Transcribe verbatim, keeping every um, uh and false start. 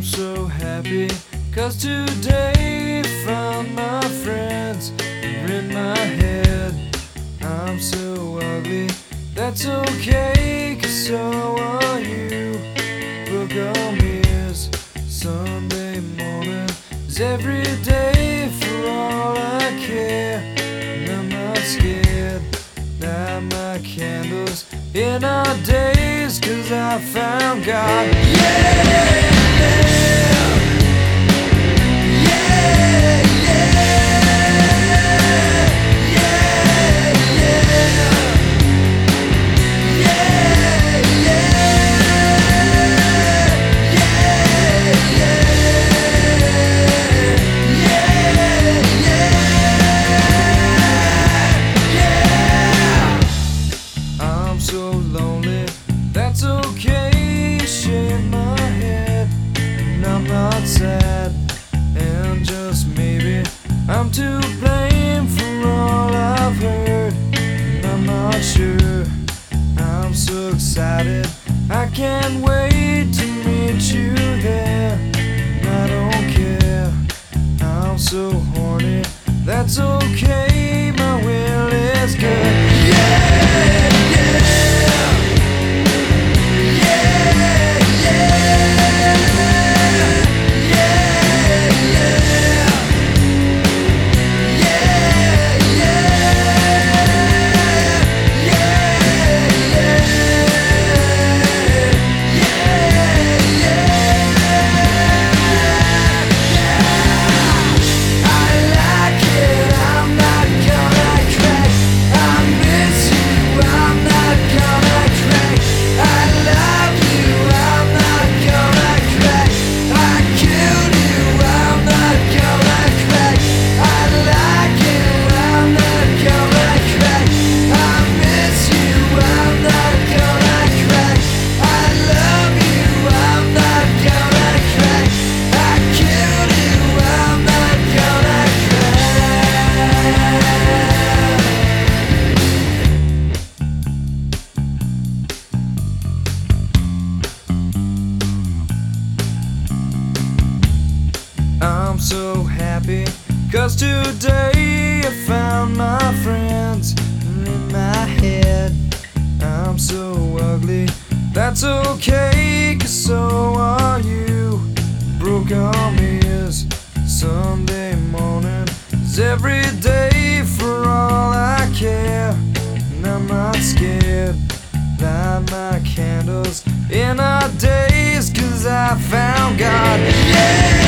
I'm so happy, cause today found my friends are in my head. I'm so ugly, that's okay, cause so are you. Book on me is Sunday morning is every day for all I care. And I'm not scared, light my candles in our days, cause I found God. Yeah! So lonely, that's okay, shake my head, and I'm not sad, and just maybe I'm to blame for all I've heard, and I'm not sure. I'm so excited, I can't wait to meet you there, and I don't care, I'm so horny, that's okay, my will is good. Yeah, yeah. I'm so happy, cause today I found my friends in my head. I'm so ugly, that's okay, cause so are you. Broke on me is Sunday morning is every day for all I care. And I'm not scared, light my candles in our days, cause I found God. Yeah!